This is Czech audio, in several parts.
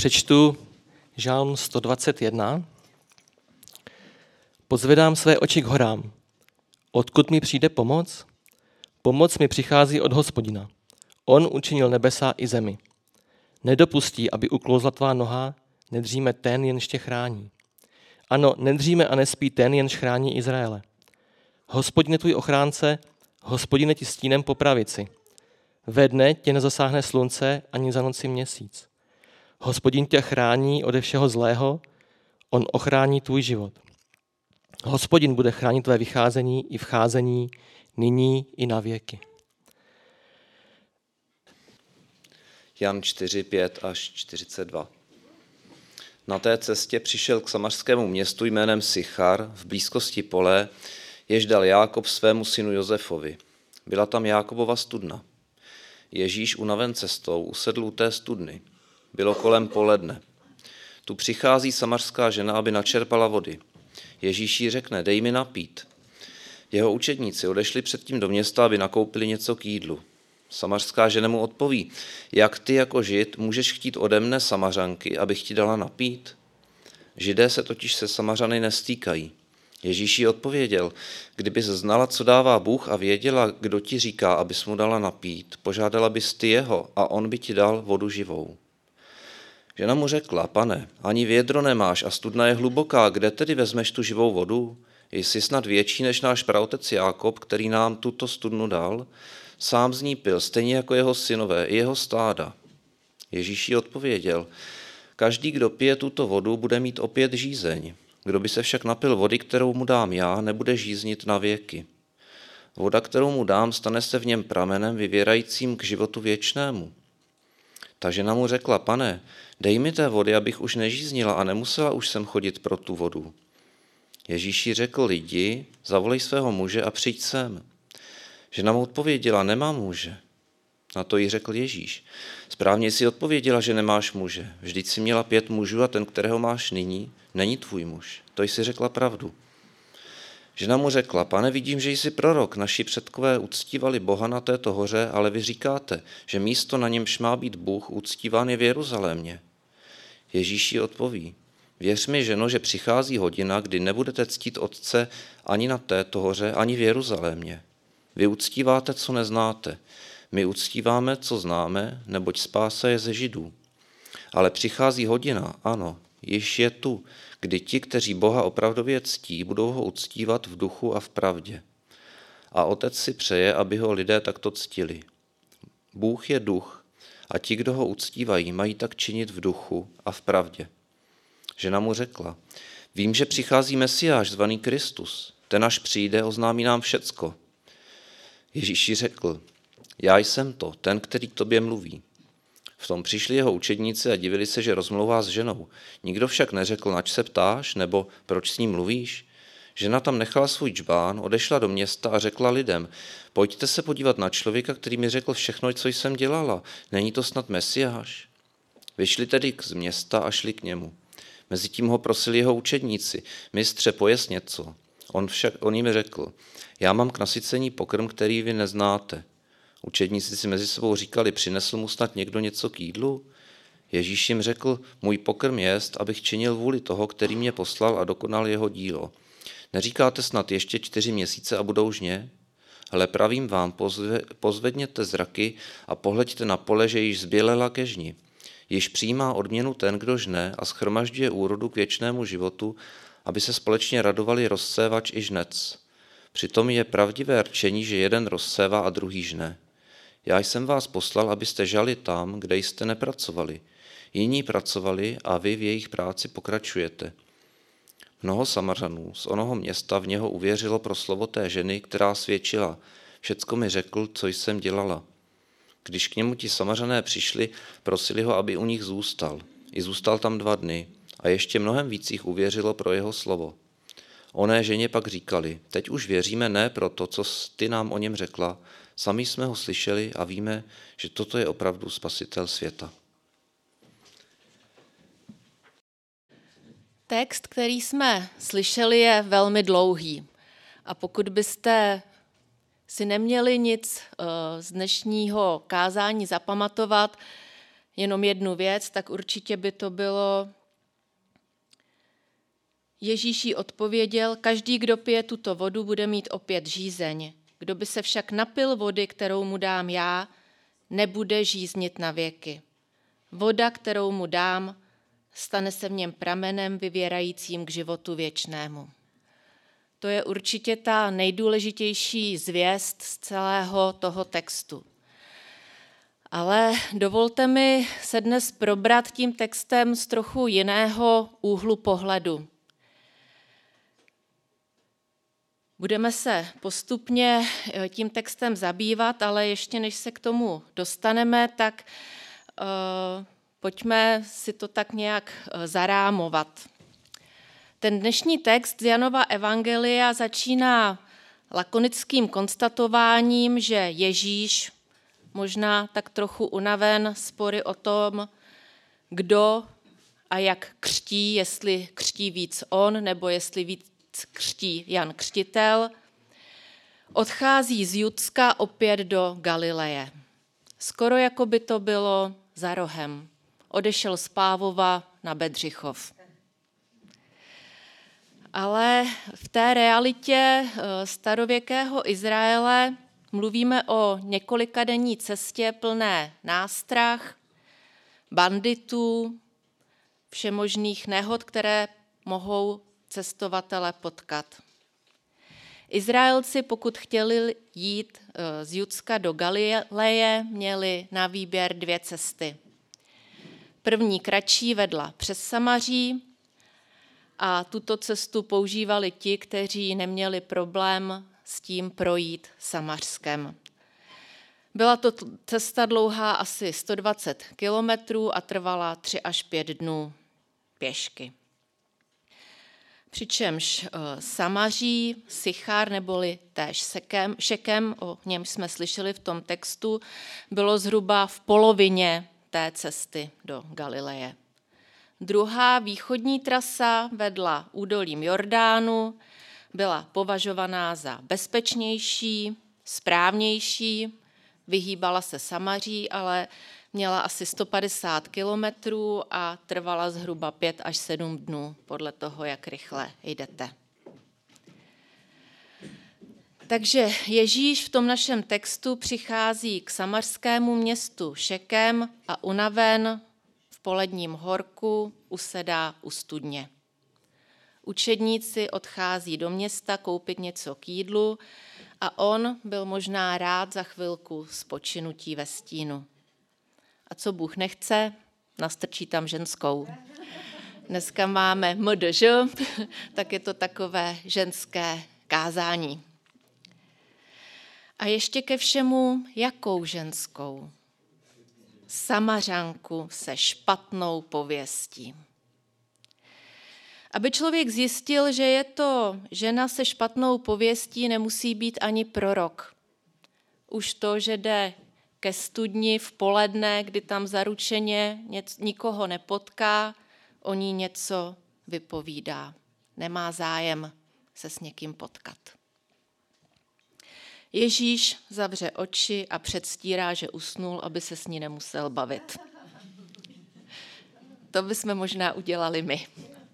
Přečtu Žálm 121. Pozvedám své oči k horám. Odkud mi přijde pomoc? Pomoc mi přichází od Hospodina. On učinil nebesa i zemi. Nedopustí, aby uklouzla tvá noha, nedříme ten, jenž tě chrání. Ano, nedříme a nespí ten, jenž chrání Izraele. Hospodine tvůj ochránce, Hospodine ti stínem po pravici. Ve dne tě nezasáhne slunce, ani za noci měsíc. Hospodin tě chrání ode všeho zlého, on ochrání tvůj život. Hospodin bude chránit tvé vycházení i vcházení, nyní i na věky. Jan 4, 5 až 42. Na té cestě přišel k samařskému městu jménem Sychar v blízkosti pole, jež dal Jákob svému synu Josefovi. Byla tam Jákobova studna. Ježíš unaven cestou usedl u té studny. Bylo kolem poledne. Tu přichází samařská žena, aby načerpala vody. Ježíš jí řekne, dej mi napít. Jeho učedníci odešli předtím do města, aby nakoupili něco k jídlu. Samařská žena mu odpoví, jak ty jako Žid můžeš chtít ode mne Samařanky, abych ti dala napít? Židé se totiž se Samařany nestýkají. Ježíš jí odpověděl, kdybys znala, co dává Bůh a věděla, kdo ti říká, abys mu dala napít, požádala bys ty jeho a on by ti dal vodu živou. Žena mu řekla, pane, ani vědro nemáš a studna je hluboká, kde tedy vezmeš tu živou vodu? Jsi snad větší než náš praotec Jákob, který nám tuto studnu dal? Sám z ní pil, stejně jako jeho synové i jeho stáda. Ježíš jí odpověděl, každý, kdo pije tuto vodu, bude mít opět žízeň. Kdo by se však napil vody, kterou mu dám já, nebude žíznit na věky. Voda, kterou mu dám, stane se v něm pramenem vyvěrajícím k životu věčnému. Ta žena mu řekla, pane, dej mi té vody, abych už nežíznila a nemusela už sem chodit pro tu vodu. Ježíš jí řekl, jdi, zavolej svého muže a přijď sem. Žena mu odpověděla, nemám muže. Na to jí řekl Ježíš, správně jsi odpověděla, že nemáš muže. Vždyť jsi měla 5 mužů a ten, kterého máš nyní, není tvůj muž. To jsi řekla pravdu. Žena mu řekla, pane, vidím, že jsi prorok. Naši předkové uctívali Boha na této hoře, ale vy říkáte, že místo, na němž má být Bůh, uctíván je v Jeruzalémě. Ježíš jí odpoví, věř mi, ženo, že přichází hodina, kdy nebudete ctít Otce ani na této hoře, ani v Jeruzalémě. Vy uctíváte, co neznáte. My uctíváme, co známe, neboť spása je ze Židů. Ale přichází hodina, ano, již je tu, kdy ti, kteří Boha opravdově ctí, budou ho uctívat v duchu a v pravdě. A Otec si přeje, aby ho lidé takto ctili. Bůh je duch a ti, kdo ho uctívají, mají tak činit v duchu a v pravdě. Žena mu řekla, vím, že přichází Mesiáš zvaný Kristus. Ten až přijde, oznámí nám všecko. Ježíš jí řekl, já jsem to, ten, který k tobě mluví. V tom přišli jeho učedníci a divili se, že rozmlouvá s ženou. Nikdo však neřekl, nač se ptáš, nebo proč s ním mluvíš. Žena tam nechala svůj džbán, odešla do města a řekla lidem, pojďte se podívat na člověka, který mi řekl všechno, co jsem dělala. Není to snad Mesiáš? Vyšli tedy z města a šli k němu. Mezitím ho prosili jeho učedníci, mistře, pojez něco. On jim řekl, já mám k nasycení pokrm, který vy neznáte. Učedníci si mezi sebou říkali, přinesl mu snad někdo něco k jídlu? Ježíš jim řekl, můj pokrm jest, abych činil vůli toho, který mě poslal a dokonal jeho dílo. Neříkáte snad ještě 4 měsíce a budou žně? Hle, pravím vám, pozvedněte zraky a pohleďte na pole, že již zbělela ke žni. Již přijímá odměnu ten, kdo žne a shromažďuje úrodu k věčnému životu, aby se společně radovali rozsévač i žnec. Přitom je pravdivé rčení, že jeden rozsévá a druhý žne. Já jsem vás poslal, abyste žali tam, kde jste nepracovali. Jiní pracovali a vy v jejich práci pokračujete. Mnoho Samařanů z onoho města v něho uvěřilo pro slovo té ženy, která svědčila. Všecko mi řekl, co jsem dělala. Když k němu ti Samařané přišli, prosili ho, aby u nich zůstal. I zůstal tam 2 dny a ještě mnohem víc jich uvěřilo pro jeho slovo. Oné ženě pak říkali, teď už věříme ne pro to, co ty nám o něm řekla, sami jsme ho slyšeli a víme, že toto je opravdu spasitel světa. Text, který jsme slyšeli, je velmi dlouhý. A pokud byste si neměli nic z dnešního kázání zapamatovat, jenom jednu věc, tak určitě by to bylo: Ježíš jí odpověděl: každý, kdo pije tuto vodu, bude mít opět žízeň. Kdo by se však napil vody, kterou mu dám já, nebude žíznit na věky. Voda, kterou mu dám, stane se v něm pramenem vyvěrajícím k životu věčnému. To je určitě ta nejdůležitější zvěst z celého toho textu. Ale dovolte mi se dnes probrat tím textem z trochu jiného úhlu pohledu. Budeme se postupně tím textem zabývat, ale ještě než se k tomu dostaneme, tak pojďme si to tak nějak zarámovat. Ten dnešní text z Janova evangelia začíná lakonickým konstatováním, že Ježíš, možná tak trochu unaven spory o tom, kdo a jak křtí, jestli křtí víc on, nebo jestli víc křtí Jan Křtitel, odchází z Judska opět do Galileje. Skoro jako by to bylo za rohem. Odešel z Pávova na Bedřichov. Ale v té realitě starověkého Izraele mluvíme o několikadenní cestě plné nástrah, banditů, všemožných nehod, které mohou cestovatele potkat. Izraelci, pokud chtěli jít z Judska do Galileje, měli na výběr 2 cesty. První kratší vedla přes Samaří a tuto cestu používali ti, kteří neměli problém s tím projít Samařskem. Byla to cesta dlouhá asi 120 kilometrů a trvala 3 až 5 dnů pěšky. Přičemž Samaří, Sichar neboli též Šekem, o něm jsme slyšeli v tom textu, bylo zhruba v polovině té cesty do Galileje. Druhá východní trasa vedla údolím Jordánu, byla považovaná za bezpečnější, správnější, vyhýbala se Samaří, ale měla asi 150 kilometrů a trvala zhruba 5 až 7 dnů, podle toho, jak rychle jdete. Takže Ježíš v tom našem textu přichází k samařskému městu Šekem a unaven v poledním horku usedá u studně. Učedníci odchází do města koupit něco k jídlu a on byl možná rád za chvilku spočinutí ve stínu. A co Bůh nechce, nastrčí tam ženskou. Dneska máme MDŽ, tak je to takové ženské kázání. A ještě ke všemu, jakou ženskou? Samařanku se špatnou pověstí. Aby člověk zjistil, že je to žena se špatnou pověstí, nemusí být ani prorok. Už to, že jde ke studni v poledne, kdy tam zaručeně nikoho nepotká, o ní něco vypovídá. Nemá zájem se s někým potkat. Ježíš zavře oči a předstírá, že usnul, aby se s ní nemusel bavit. To bychom možná udělali my.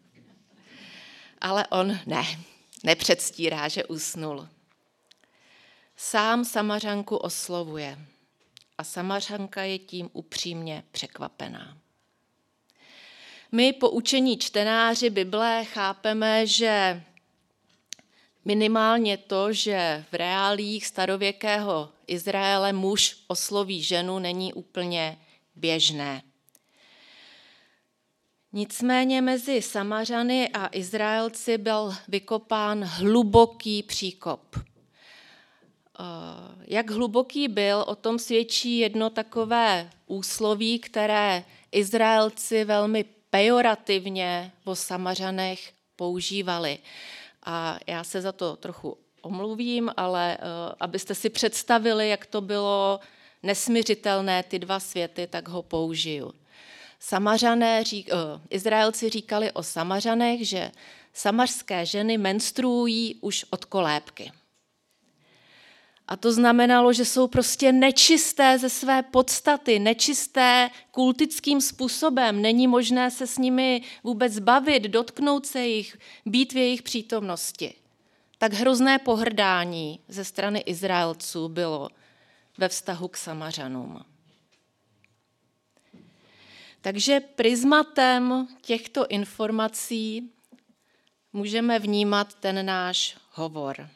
Ale on nepředstírá, že usnul. Sám Samařanku oslovuje a Samařanka je tím upřímně překvapená. My, poučení čtenáři Bible, chápeme, že minimálně to, že v reáliích starověkého Izraele muž osloví ženu, není úplně běžné. Nicméně mezi Samařany a Izraelci byl vykopán hluboký příkop. Jak hluboký byl, o tom svědčí jedno takové úsloví, které Izraelci velmi pejorativně o Samařanech používali. A já se za to trochu omluvím, ale abyste si představili, jak to bylo nesmiřitelné ty 2 světy, tak ho použiju. Izraelci říkali o Samařanech, že samařské ženy menstruují už od kolébky. A to znamenalo, že jsou prostě nečisté ze své podstaty, nečisté kultickým způsobem. Není možné se s nimi vůbec bavit, dotknout se jich, být v jejich přítomnosti. Tak hrozné pohrdání ze strany Izraelců bylo ve vztahu k Samařanům. Takže prismatem těchto informací můžeme vnímat ten náš hovor.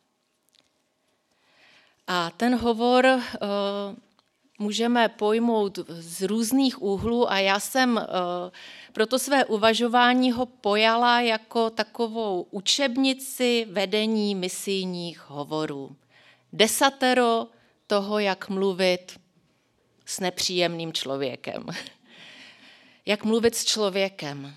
A ten hovor můžeme pojmout z různých úhlů a já jsem proto své uvažování ho pojala jako takovou učebnici vedení misijních hovorů. 10 toho, jak mluvit s nepříjemným člověkem. Jak mluvit s člověkem.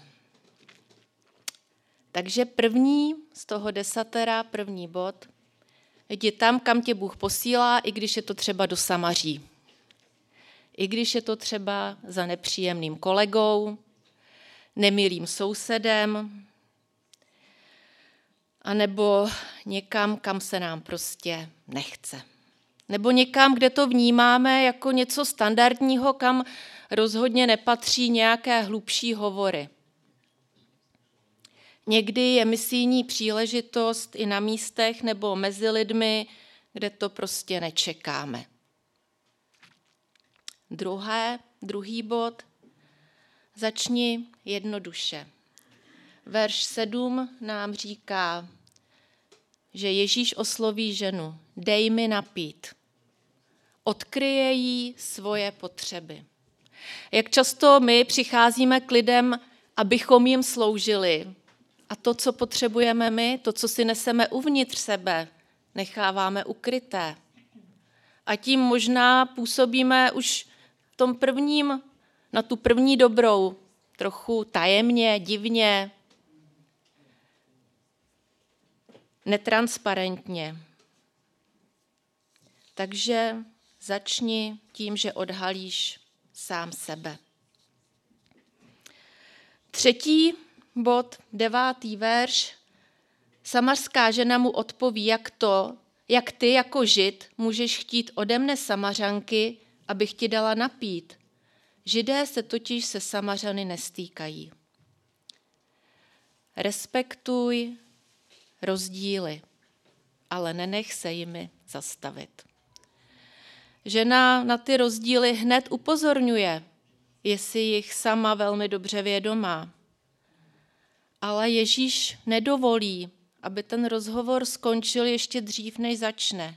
Takže první z toho 10, první bod, jdi tam, kam tě Bůh posílá, i když je to třeba do Samaří. I když je to třeba za nepříjemným kolegou, nemilým sousedem, anebo někam, kam se nám prostě nechce. Nebo někam, kde to vnímáme jako něco standardního, kam rozhodně nepatří nějaké hlubší hovory. Někdy je misijní příležitost i na místech nebo mezi lidmi, kde to prostě nečekáme. Druhý bod, začni jednoduše. Verš 7 nám říká, že Ježíš osloví ženu, dej mi napít. Odkryje jí svoje potřeby. Jak často my přicházíme k lidem, abychom jim sloužili. A to, co potřebujeme my, to, co si neseme uvnitř sebe, necháváme ukryté. A tím možná působíme už v tom prvním, na tu první dobrou, trochu tajemně, divně, netransparentně. Takže začni tím, že odhalíš sám sebe. 3. bod, 9. verš. Samarská žena mu odpoví, jak ty jako Žid můžeš chtít ode mne Samařanky, abych ti dala napít. Židé se totiž se Samařany nestýkají. Respektuj rozdíly, ale nenech se jimi zastavit. Žena na ty rozdíly hned upozorňuje, je si jich sama velmi dobře vědomá. Ale Ježíš nedovolí, aby ten rozhovor skončil ještě dřív, než začne.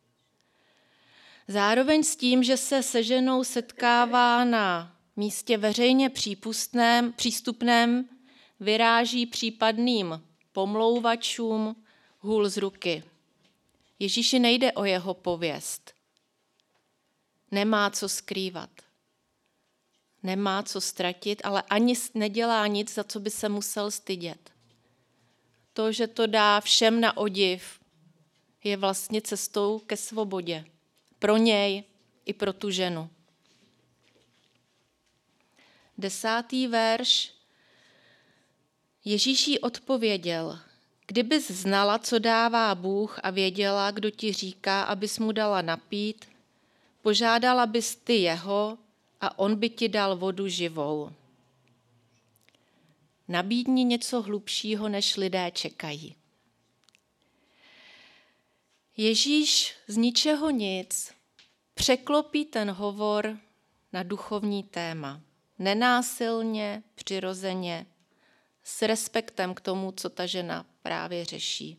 Zároveň s tím, že se se ženou setkává na místě veřejně přístupném, vyráží případným pomlouvačům hůl z ruky. Ježíši nejde o jeho pověst. Nemá co skrývat. Nemá co ztratit, ale ani nedělá nic, za co by se musel stydět. To, že to dá všem na odiv, je vlastně cestou ke svobodě. Pro něj i pro tu ženu. 10. verš. Ježíš jí odpověděl, kdybys znala, co dává Bůh a věděla, kdo ti říká, abys mu dala napít, požádala bys ty jeho a on by ti dal vodu živou. Nabídni něco hlubšího, než lidé čekají. Ježíš z ničeho nic překlopí ten hovor na duchovní téma. Nenásilně, přirozeně, s respektem k tomu, co ta žena právě řeší.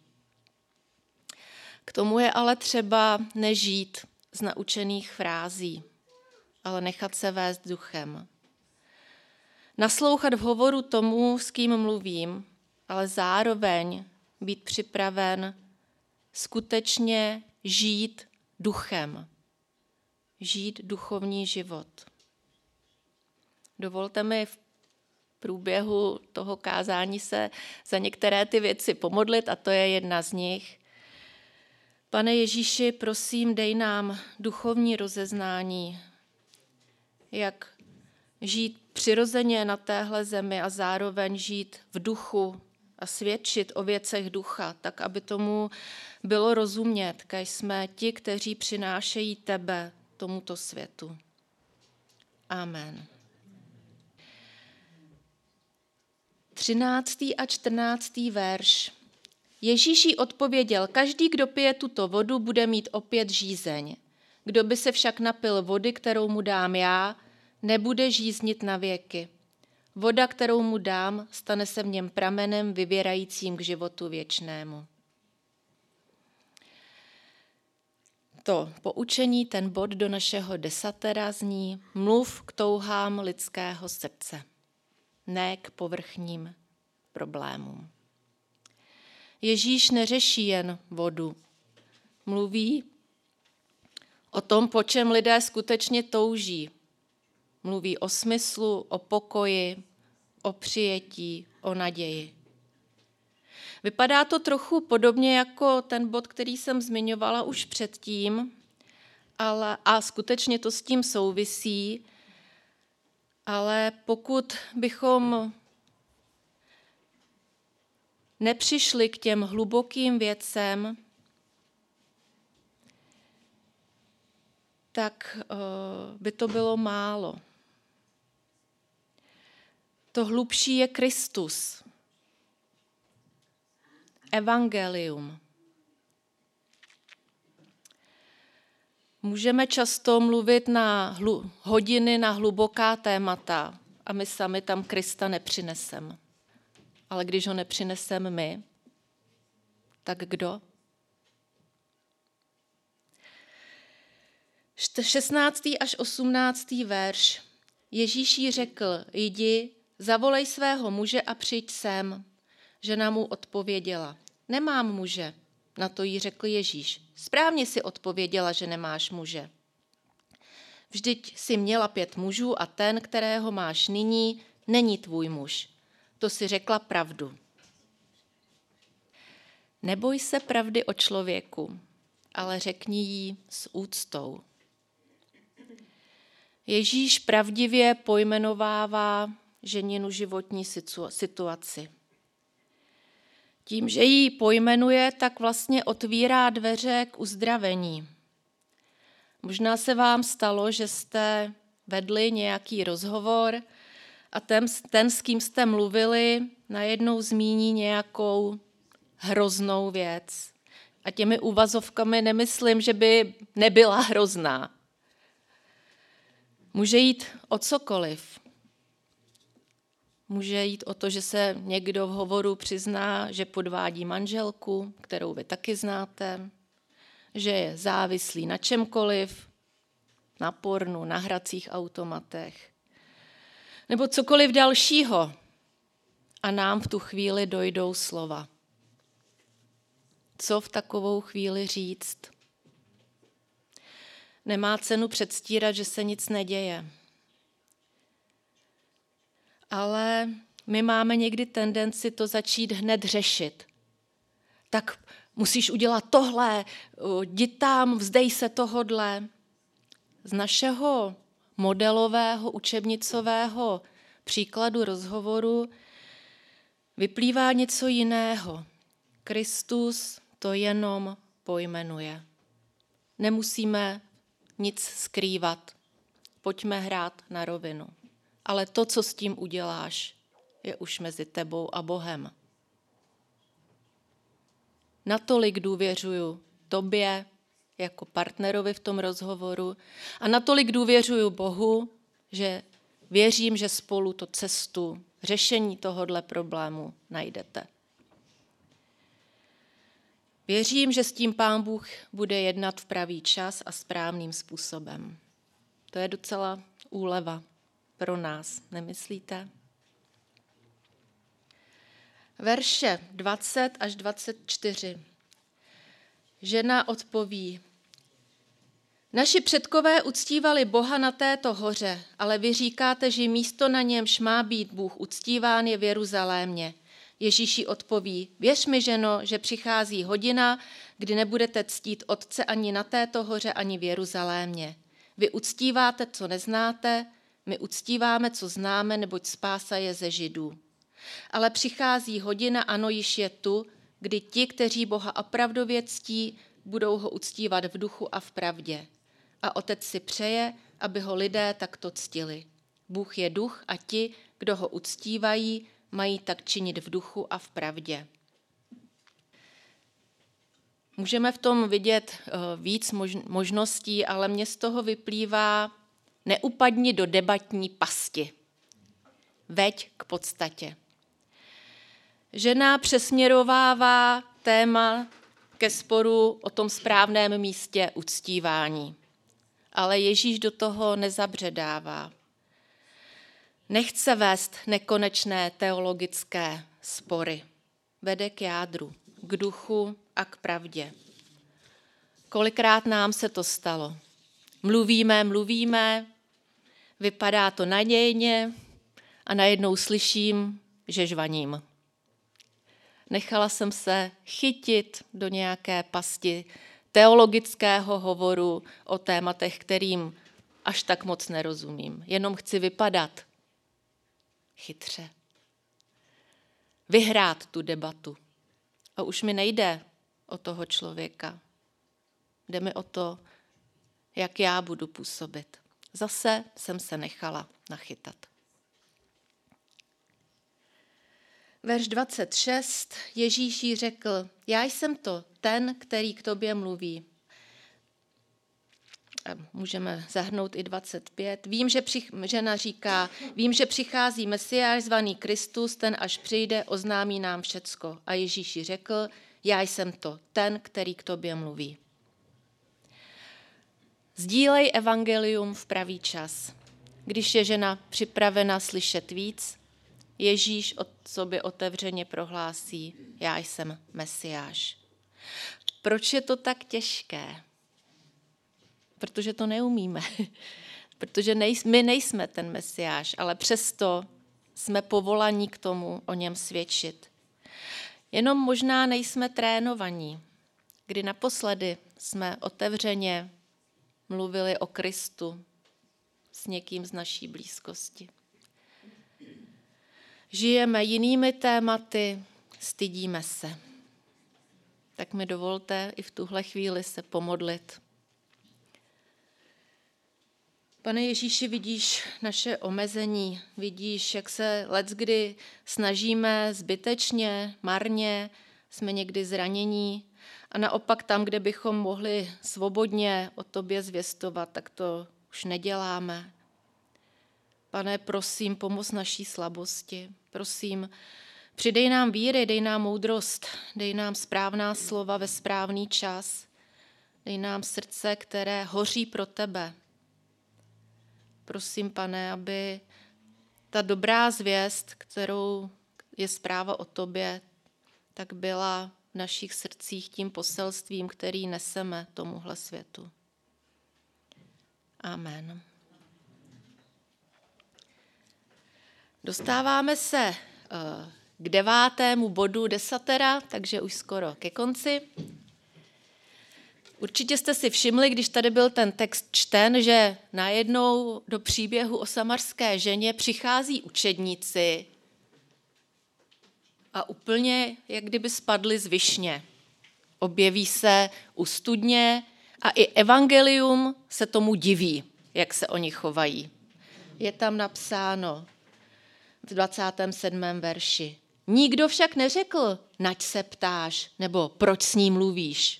K tomu je ale třeba nežít z naučených frází, ale nechat se vést duchem. Naslouchat v hovoru tomu, s kým mluvím, ale zároveň být připraven skutečně žít duchem. Žít duchovní život. Dovolte mi v průběhu toho kázání se za některé ty věci pomodlit a to je jedna z nich. Pane Ježíši, prosím, dej nám duchovní rozeznání, jak žít přirozeně na téhle zemi a zároveň žít v duchu a svědčit o věcech ducha, tak aby tomu bylo rozumět, kež jsme ti, kteří přinášejí tebe tomuto světu. Amen. 13. a 14. verš. Ježíš jí odpověděl, každý, kdo pije tuto vodu, bude mít opět žízeň. Kdo by se však napil vody, kterou mu dám já, nebude žíznit na věky. Voda, kterou mu dám, stane se v něm pramenem vyvěrajícím k životu věčnému. To poučení, ten bod do našeho desatera zní: mluv k touhám lidského srdce, ne k povrchním problémům. Ježíš neřeší jen vodu. Mluví o tom, po čem lidé skutečně touží. Mluví o smyslu, o pokoji, o přijetí, o naději. Vypadá to trochu podobně jako ten bod, který jsem zmiňovala už předtím, a skutečně to s tím souvisí, ale pokud bychom nepřišli k těm hlubokým věcem, tak by to bylo málo. To hlubší je Kristus. Evangelium. Můžeme často mluvit na hodiny na hluboká témata a my sami tam Krista nepřineseme. Ale když ho nepřineseme my, tak kdo? 16. až 18. verš. Ježíš jí řekl, jdi, zavolej svého muže a přijď sem. Žena mu odpověděla, nemám muže. Na to jí řekl Ježíš, správně si odpověděla, že nemáš muže. Vždyť jsi měla 5 mužů a ten, kterého máš nyní, není tvůj muž. To si řekla pravdu. Neboj se pravdy o člověku, ale řekni jí s úctou. Ježíš pravdivě pojmenovává ženinu životní situaci. Tím, že ji pojmenuje, tak vlastně otvírá dveře k uzdravení. Možná se vám stalo, že jste vedli nějaký rozhovor a ten, s kým jste mluvili, najednou zmíní nějakou hroznou věc. A těmi uvazovkami nemyslím, že by nebyla hrozná. Může jít o cokoliv. Může jít o to, že se někdo v hovoru přizná, že podvádí manželku, kterou vy taky znáte, že je závislý na čemkoliv, na pornu, na hracích automatech, nebo cokoliv dalšího. A nám v tu chvíli dojdou slova. Co v takovou chvíli říct? Nemá cenu předstírat, že se nic neděje. Ale my máme někdy tendenci to začít hned řešit. Tak musíš udělat tohle, jdi tam, vzdej se tohodle. Z našeho modelového, učebnicového příkladu rozhovoru vyplývá něco jiného. Kristus to jenom pojmenuje. Nemusíme nic skrývat. Pojďme hrát na rovinu. Ale to, co s tím uděláš, je už mezi tebou a Bohem. Natolik důvěřuju tobě jako partnerovi v tom rozhovoru a natolik důvěřuju Bohu, že věřím, že spolu to cestu řešení tohodle problému najdete. Věřím, že s tím Pán Bůh bude jednat v pravý čas a správným způsobem. To je docela úleva pro nás, nemyslíte? Verše 20 až 24. Žena odpoví, naši předkové uctívali Boha na této hoře, ale vy říkáte, že místo na němž má být Bůh uctíván je v Jeruzalémě. Ježíši odpoví, věř mi, ženo, že přichází hodina, kdy nebudete ctít Otce ani na této hoře, ani v Jeruzalémě. Vy uctíváte, co neznáte, my uctíváme, co známe, neboť spása je ze Židů. Ale přichází hodina, ano, již je tu, kdy ti, kteří Boha opravdově ctí, budou ho uctívat v duchu a v pravdě. A Otec si přeje, aby ho lidé takto ctili. Bůh je duch a ti, kdo ho uctívají, mají tak činit v duchu a v pravdě. Můžeme v tom vidět víc možností, ale mně z toho vyplývá: neupadni do debatní pasti. Veď k podstatě. Žena přesměrovává téma ke sporu o tom správném místě uctívání. Ale Ježíš do toho nezabředává. Nechce vést nekonečné teologické spory. Vede k jádru, k duchu a k pravdě. Kolikrát nám se to stalo? Mluvíme, vypadá to nadějně a najednou slyším, že žvaním. Nechala jsem se chytit do nějaké pasti teologického hovoru o tématech, kterým až tak moc nerozumím. Jenom chci vypadat chytře. Vyhrát tu debatu. A už mi nejde o toho člověka. Jde mi o to, jak já budu působit. Zase jsem se nechala nachytat. Verš 26, Ježíš jí řekl: já jsem to, ten, který k tobě mluví. A můžeme zahrnout i 25. Žena říká: vím, že přichází Mesiáš zvaný Kristus, ten až přijde, oznámí nám všecko. A Ježíš jí řekl: já jsem to, ten, který k tobě mluví. Sdílej evangelium v pravý čas. Když je žena připravena slyšet víc, Ježíš od sobě otevřeně prohlásí: já jsem Mesiáš. Proč je to tak těžké? Protože to neumíme. Protože my nejsme ten Mesiáš, ale přesto jsme povolaní k tomu o něm svědčit. Jenom možná nejsme trénovaní. Kdy naposledy jsme otevřeně mluvili o Kristu s někým z naší blízkosti. Žijeme jinými tématy, stydíme se. Tak mi dovolte i v tuhle chvíli se pomodlit. Pane Ježíši, vidíš naše omezení, vidíš, jak se leckdy snažíme zbytečně, marně, jsme někdy zranění a naopak tam, kde bychom mohli svobodně o tobě zvěstovat, tak to už neděláme. Pane, prosím, pomoz naší slabosti. Prosím, přidej nám víry, dej nám moudrost, dej nám správná slova ve správný čas. Dej nám srdce, které hoří pro tebe. Prosím, Pane, aby ta dobrá zvěst, kterou je zpráva o tobě, tak byla v našich srdcích tím poselstvím, který neseme tomuhle světu. Amen. Dostáváme se k 9. bodu desatera, takže už skoro ke konci. Určitě jste si všimli, když tady byl ten text čten, že najednou do příběhu o samarské ženě přichází učedníci a úplně jak kdyby spadli z višně. Objeví se u studně a i evangelium se tomu diví, jak se oni chovají. Je tam napsáno v 27. verši: nikdo však neřekl, nač se ptáš, nebo proč s ní mluvíš.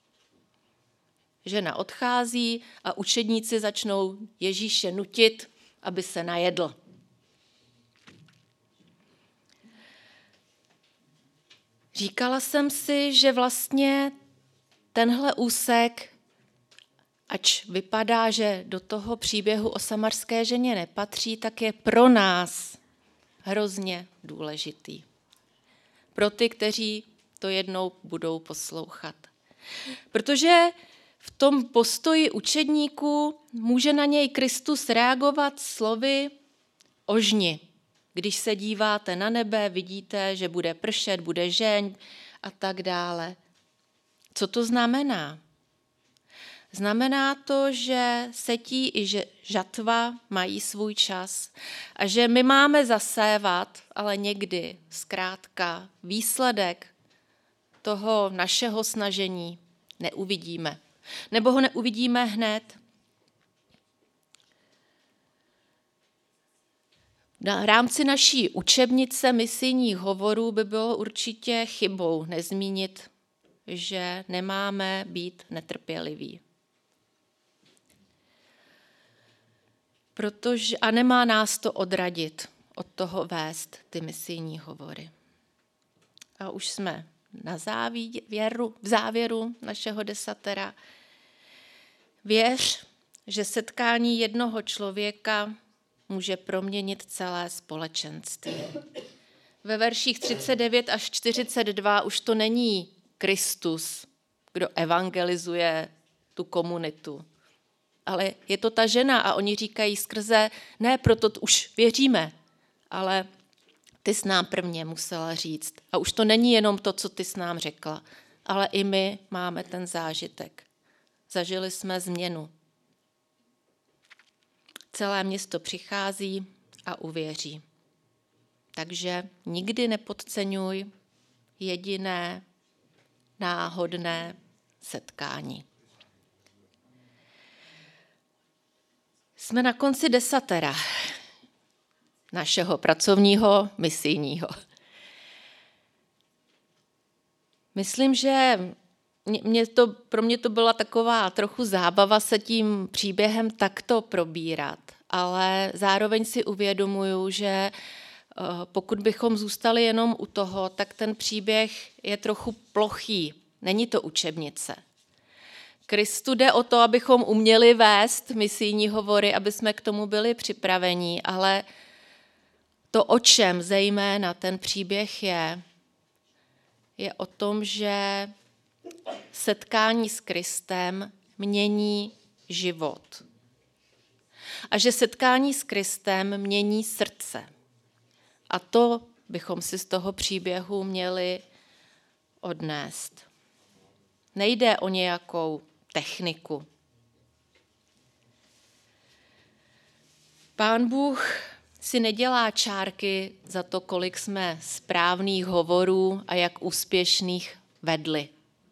Žena odchází a učedníci začnou Ježíše nutit, aby se najedl. Říkala jsem si, že vlastně tenhle úsek, ač vypadá, že do toho příběhu o samarské ženě nepatří, tak je pro nás hrozně důležitý. Pro ty, kteří to jednou budou poslouchat. Protože v tom postoji učedníků může na něj Kristus reagovat slovy ožni. Když se díváte na nebe, vidíte, že bude pršet, bude žeň a tak dále. Co to znamená? Znamená to, že setí i že žatva mají svůj čas a že my máme zasévat, ale někdy zkrátka výsledek toho našeho snažení neuvidíme. Nebo ho neuvidíme hned. Na rámci naší učebnice misijních hovorů by bylo určitě chybou nezmínit, že nemáme být netrpěliví. A nemá nás to odradit od toho vést ty misijní hovory. A už jsme v závěru našeho desatera. Věř, že setkání jednoho člověka může proměnit celé společenství. Ve verších 39 až 42 už to není Kristus, kdo evangelizuje tu komunitu, ale je to ta žena a oni říkají skrze, ne, proto už věříme, ale ty jsi nám prvně musela říct. A už to není jenom to, co ty jsi nám řekla, ale i my máme ten zážitek. Zažili jsme změnu. Celé město přichází a uvěří. Takže nikdy nepodceňuj jediné náhodné setkání. Jsme na konci desatera našeho pracovního misijního. Myslím, že pro mě to byla taková trochu zábava se tím příběhem takto probírat, ale zároveň si uvědomuju, že pokud bychom zůstali jenom u toho, tak ten příběh je trochu plochý, není to učebnice. Kristu jde o to, abychom uměli vést misijní hovory, aby jsme k tomu byli připraveni, ale to, o čem zejména ten příběh je o tom, že setkání s Kristem mění život. A že setkání s Kristem mění srdce. A to bychom si z toho příběhu měli odnést. Nejde o nějakou techniku. Pán Bůh si nedělá čárky za to, kolik jsme správných hovorů a jak úspěšných vedli.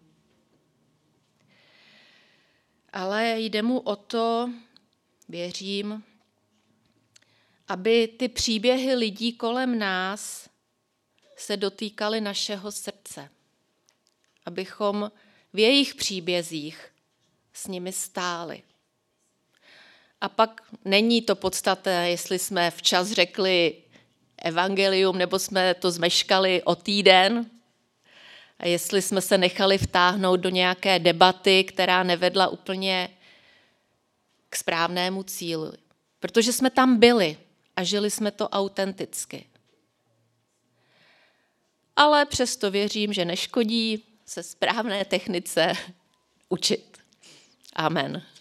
Ale jde mu o to, věřím, aby ty příběhy lidí kolem nás se dotýkaly našeho srdce. Abychom v jejich příbězích s nimi stáli. A pak není to podstatné, jestli jsme včas řekli evangelium, nebo jsme to zmeškali o týden, a jestli jsme se nechali vtáhnout do nějaké debaty, která nevedla úplně k správnému cíli. Protože jsme tam byli a žili jsme to autenticky. Ale přesto věřím, že neškodí se správné technice učit. Amen.